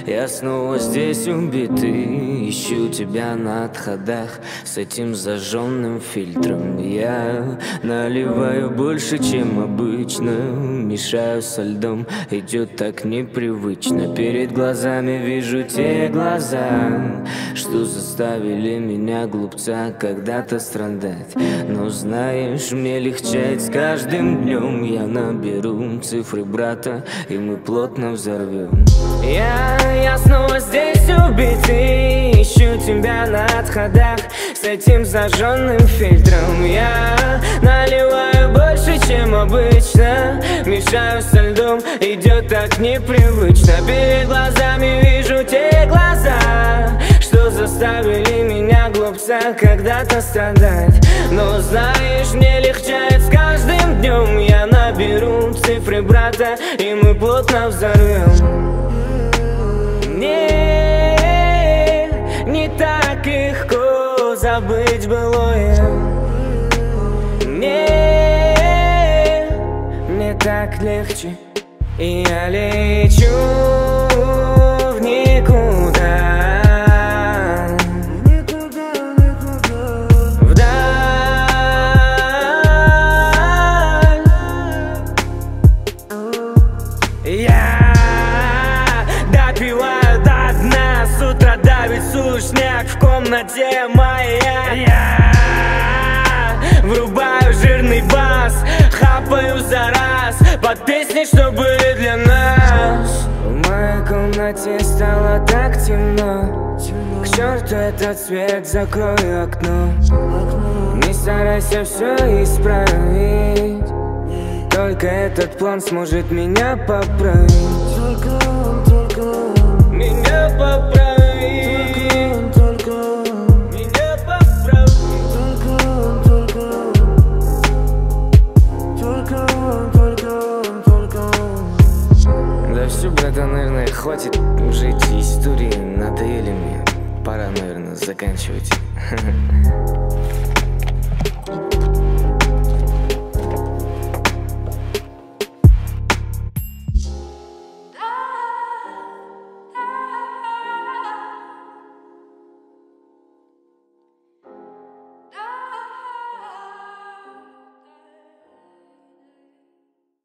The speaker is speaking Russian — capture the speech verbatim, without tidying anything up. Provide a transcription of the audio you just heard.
Я снова здесь убитый, ищу тебя на отходах. С этим зажженным фильтром я наливаю больше, чем обычно. Мешаю со льдом, идет так непривычно. Перед глазами вижу те глаза, что заставили меня, глупца, когда-то страдать. Но знаешь, мне легчает с каждым днем. Я наберу цифры брата, и мы плотно взорвем. Я, я снова здесь убитый, ищу тебя на отходах. С этим зажженным фильтром я наливаю больше, чем обычно. Мешаю со льдом, идет так непривычно. Перед глазами вижу те глаза, что заставили меня, глупца, когда-то страдать. Но знаешь, мне легчает с каждым днем. Я наберу цифры брата, и мы плотно взорвем. Не, не так легко забыть былое. Не, мне так легче, и я лечу в никуда. Я допиваю до дна, с утра давит сушняк в комнате моя. Я врубаю жирный бас, хапаю за раз под песни, что были для нас. В моей комнате стало так темно. К черту этот свет, закрою окно. Не старайся все исправить, только этот план сможет меня поправить. Только он, только он меня поправит. Только он, только он меня поправит. Только он, только он. Только он, только он, только он. Да все, братан, наверное, хватит уже эти истории, надоели мне. Пора, наверное, заканчивать.